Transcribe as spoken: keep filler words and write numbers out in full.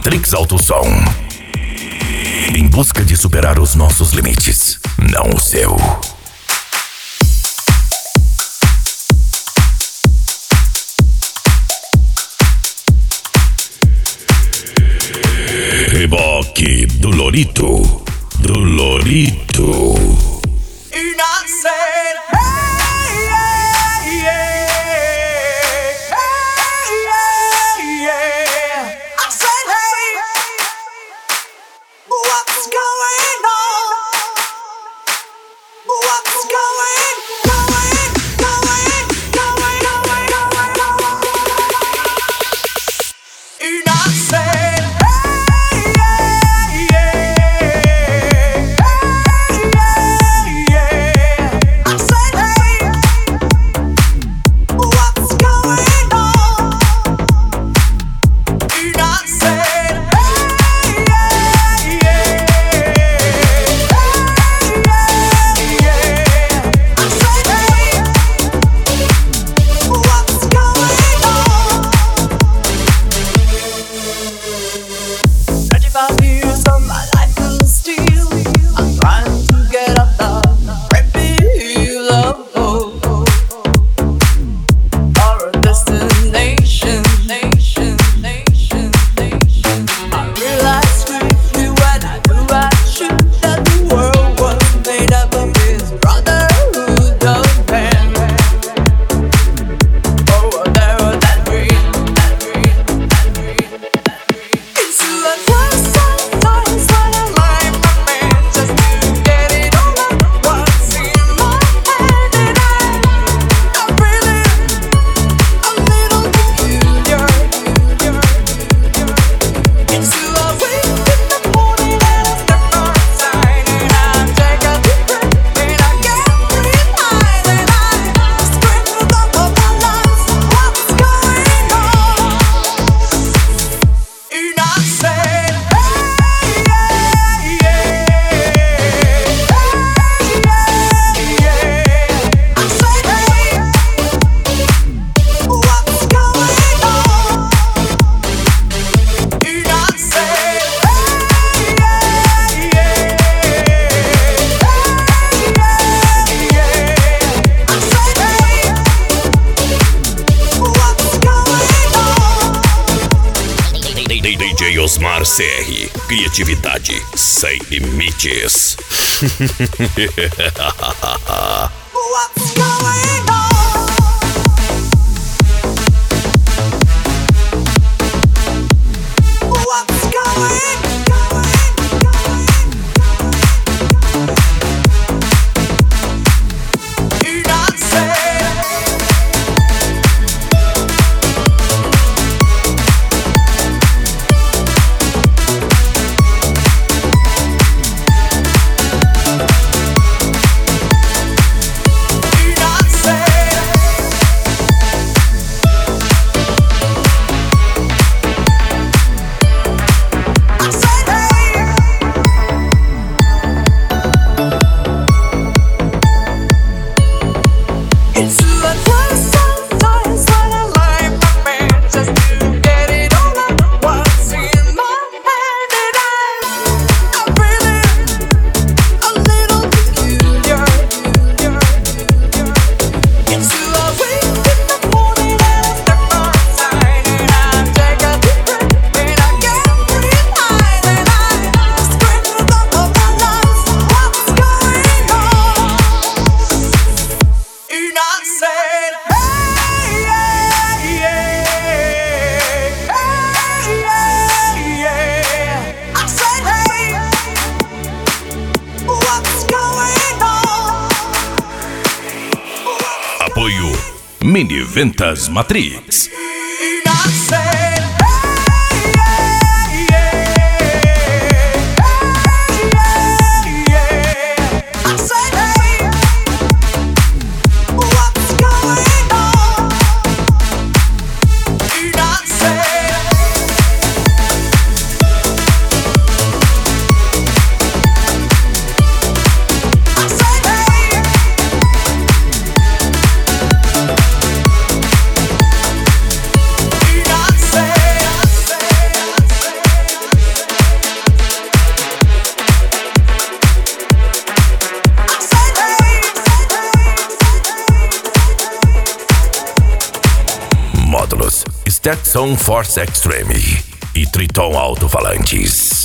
Matrix Alto Som. Em busca de superar os nossos limites, não o seu. Reboque do Lorito, do Lorito. And I said, hey, yeah, yeah, hey, yeah, yeah. I said, hey, what's going on? What's going, going, going, going, going, going, going? And I said, hey, yeah, yeah, hey, yeah. I said, hey, what's going on? And I said, hey, yeah, yeah, hey, yeah. I said, hey, what's going on? Thirty-five years of my life in steel. I'm trying to get up the rapid love or a destination. Nation, nation, nation. I realized quickly when I knew I should that the world was made up of this brotherhood of man. Oh, there was that dream, that dream, that dream, that dream. It's a test sometimes when I lie my man just to get it all out what's in my head, and I, I'm really a little peculiar. It's a wake in the morning and I step outside and I take a deep breath and I can't breathe high, and I scream to the top of my lungs, what's going on? And I said, hey, yeah, yeah, hey, yeah, yeah. I said, hey, what's going on? And I said, hey, yeah, yeah, hey, yeah, yeah. I said, hey, what's going on? D J Osmar C R, criatividade sem limites. What's going on? What's going, going, going? And I said, and I said, I said, hey, it's a test sometimes when I lie my man just to get it all out what's in my head, and I, I'm really a little peculiar. It's a wake in the morning and I step outside and I take a deep breath and I can't breathe high, and I scream to the top of my lungs, what's going on? And I said, hey, yeah, yeah, hey, yeah, yeah. I said, hey, what's going on? Apoio Mini Ventas Matrix. And I said, hey, yeah, yeah, hey, yeah. I said, hey, what's going on? And I said, I said, hey, and I said. módulos, Stetson Force Extreme e Triton Alto-Falantes.